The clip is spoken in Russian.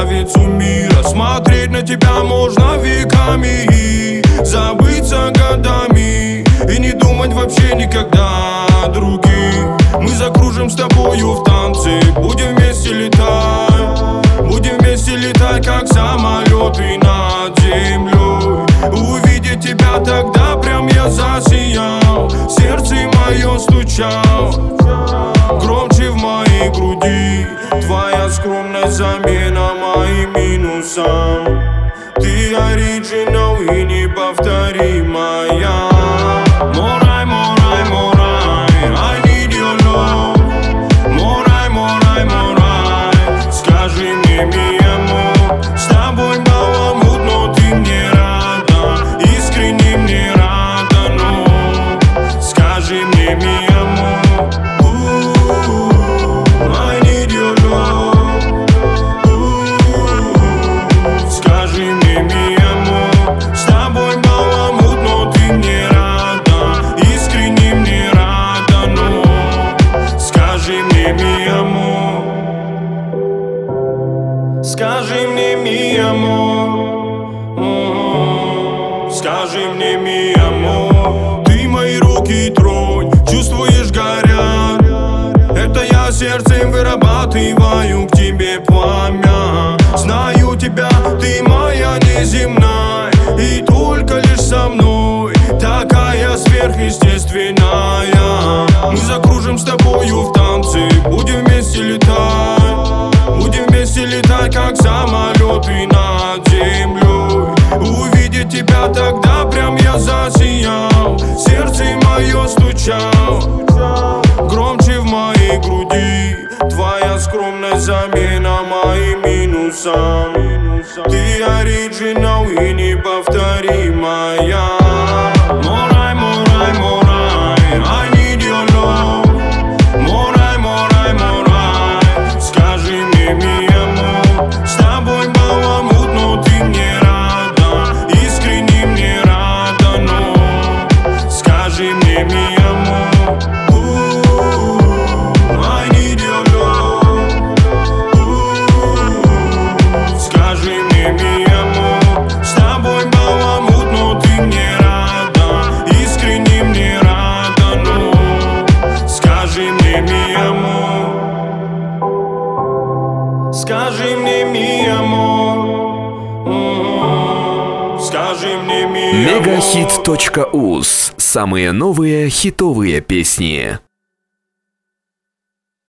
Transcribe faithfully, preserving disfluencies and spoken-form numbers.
красавицу мира. Смотреть на тебя можно веками и забыться годами, и не думать вообще никогда о других. Мы закружим с тобою в танце, будем вместе летать, будем вместе летать, как самолеты над землей. Увидеть тебя тогда прям я засиял, сердце мое стучало громче в моей груди. Твоя скромная замена моим минусам. Ты оригинал и неповторимая. Морай, морай, морай, I need your love. Морай, морай, морай, скажи мне, mi amor, с тобой баламут, но ты мне рада, искренне мне рада, но скажи мне, mi amor, I need your love. Скажи мне, mi amor, с тобой баламут, но ты мне рада, искренне мне рада, но скажи мне, mi amor, скажи мне, mi amor, скажи мне, mi amor. Ты мои руки тронь, чувствуешь, горят. Это я сердцем вырабатываю к тебе пламя. Знаю тебя, ты моя неземная, и только лишь со мной такая сверхъестественная. Мы закружим с тобою в танце, будем вместе летать, будем вместе летать, как самолеты над землей. Увидеть тебя тогда прям я засиял, сердце мое стучало громче в моей груди. Твоя скромная замена моим минусам. Ты оригинал и неповторимая. Морай, морай, морай, I need your love. Морай, морай, морай, скажи мне, mi amor, с тобой баламут, но ты мне рада, искренне мне рада, но скажи мне, mi amor, I need your love. Скажи мне, mi amor, с тобой баламут, но ты мне рада, искренне мне рада, но скажи мне, mi amor, скажи мне, mi amor, скажи мне, mi amor. Мегахит точка уз. Самые новые хитовые песни.